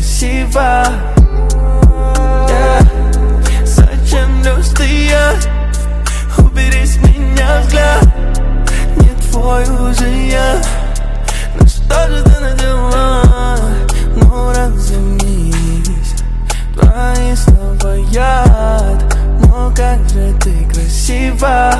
красива. Зачем льстые? Убери с меня взгляд. Не твой уже я. Ну что же ты надела? Ну разумись, твои слова яд. Но как же ты красива.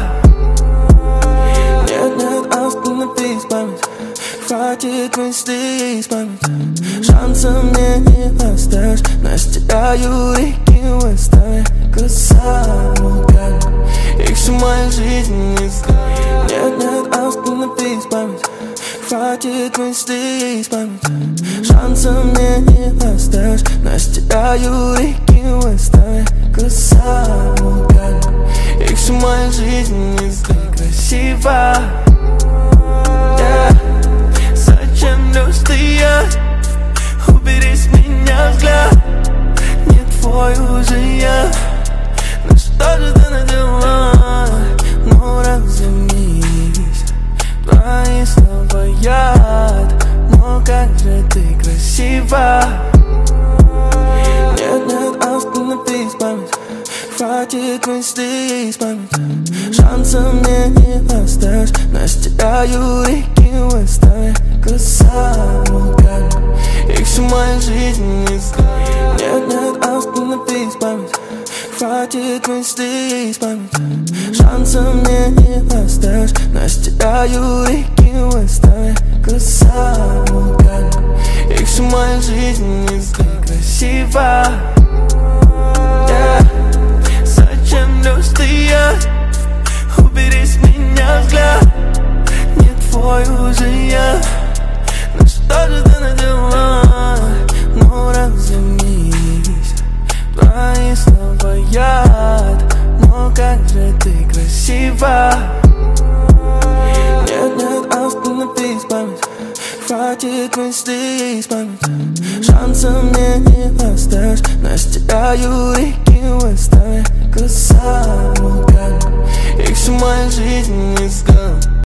Нет, остановись, память. Хватит мыслей из памяти. Шанса мне не оставишь. Настираю реки в выставе. Глаза угаданы, их всю мою жизнь не знаю. Нет, остановись, память. Хватит мыслей из памяти. Шанса мне не оставишь. Настираю реки в выставе. Глаза угаданы, их всю мою жизнь не знаю. Красиво. Зачем льстые? Убери с меня взгляд. Не твой уже я. Ну что же ты надела? Ну разумись, твои слова яд. Но как же ты красива. Нет, остановись, память. Хватит мыслей из памяти. Шанса мне не оставишь. Настираю реки в выставе. Глаза угаданы, их всю мою жизнь не знаю. Нет, остановись, память. Хватит мыслей из памяти. Шанса мне не оставишь. Настираю реки в выставе. Глаза угаданы, их всю мою жизнь не знаю. Красиво. Зачем льстые? Убери с меня взгляд. Не твой уже я. Ну что же ты надела? Ну разумись, твои слова яд. Но как же ты красива. Нет, остановись, память. Хватит мыслей из памяти. Шанса мне не оставишь. Настираю реки в выставе. Глаза угаданы, их всю мою жизнь